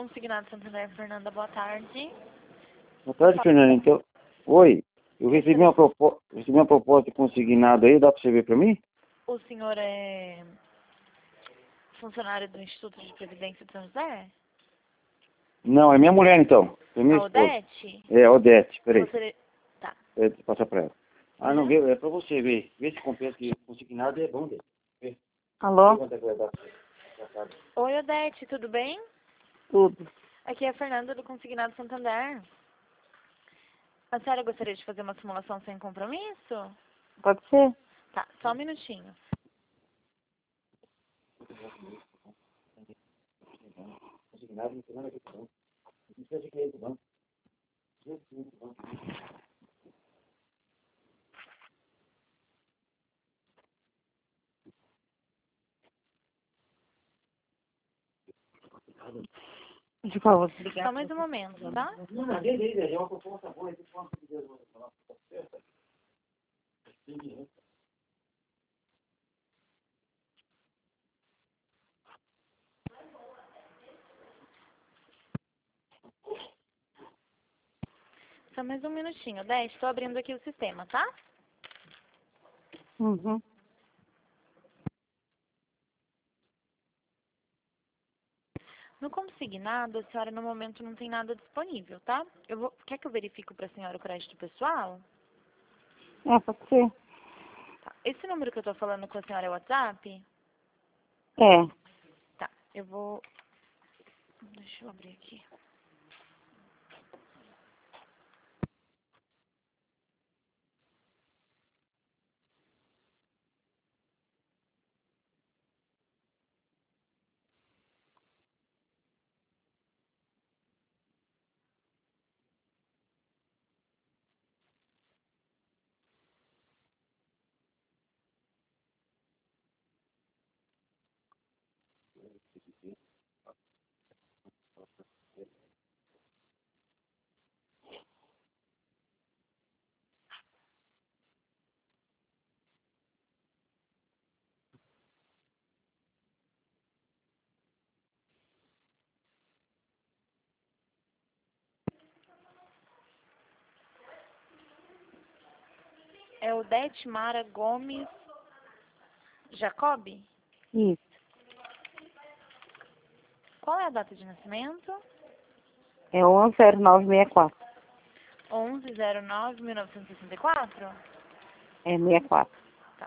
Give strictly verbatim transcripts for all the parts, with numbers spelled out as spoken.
Consignado Santander, Fernanda, boa tarde. Boa tarde, Fernanda. Então, oi, eu recebi uma, propo... recebi uma proposta de consignado aí, dá para você ver para mim? O senhor é funcionário do Instituto de Previdência de São José? Não, é minha mulher então. É minha A esposa. Odete? É, Odete, peraí. Você... Tá. É, passa para ela. Ah, não, Uhum. vê, é para você ver. Vê se compensa que consignado é bom dele. Vê. Alô? Quanto é que vai dar pra você? Já sabe. Oi, Odete, tudo bem? Tudo. Aqui é a Fernanda do Consignado Santander. A senhora gostaria de fazer uma simulação sem compromisso? Pode ser? Tá, só um minutinho. Consignado não tem nada a ver com banco. Não precisa de crédito banco. Não precisa de banco. De favor. Só mais um momento, tá? Não, mas beleza, é uma proposta boa. Esse ponto que Deus vai falar. Certo? Sim, Só mais um minutinho, Odete. Estou abrindo aqui o sistema, tá? Uhum. No consignado, a senhora no momento não tem nada disponível, tá? Eu vou... Quer que eu verifique para a senhora o crédito pessoal? É, pode ser? Tá. Esse número que eu tô falando com a senhora é o WhatsApp? É. Tá, eu vou... Deixa eu abrir aqui. É o Detmara Gomes Jacobi? Isso. Qual é a data de nascimento? É onze zero nove sessenta e quatro. onze zero nove mil novecentos e sessenta e quatro? É sessenta e quatro. Tá.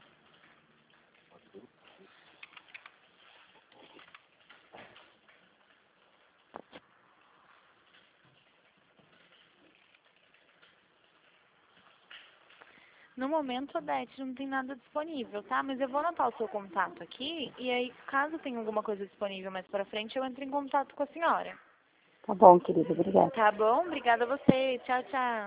No momento, Odete, não tem nada disponível, tá? Mas eu vou anotar o seu contato aqui e aí, caso tenha alguma coisa disponível mais pra frente, eu entro em contato com a senhora. Tá bom, querida. Obrigada. Tá bom? Obrigada a você. Tchau, tchau.